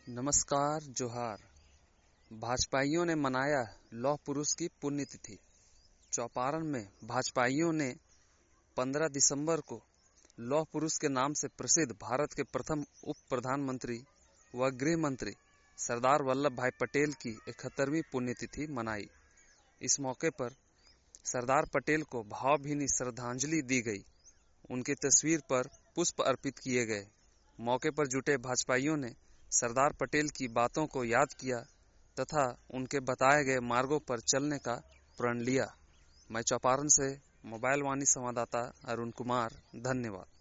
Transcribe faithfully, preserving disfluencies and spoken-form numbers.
नमस्कार जोहार। भाजपाइयों ने मनाया लौह पुरुष की पुण्यतिथि। चौपारण में भाजपाइयों ने पंद्रह दिसंबर को लौह पुरुष के नाम से प्रसिद्ध भारत के प्रथम उप प्रधानमंत्री व गृह मंत्री सरदार वल्लभ भाई पटेल की इकहत्तरवीं पुण्यतिथि मनाई। इस मौके पर सरदार पटेल को भावभीनी श्रद्धांजलि दी गई। उनकी तस्वीर पर पुष्प अर्पित किए गए। मौके पर जुटे भाजपाइयों ने सरदार पटेल की बातों को याद किया तथा उनके बताए गए मार्गों पर चलने का प्रण लिया। मैं चौपारण से मोबाइल वाणी संवाददाता अरुण कुमार, धन्यवाद।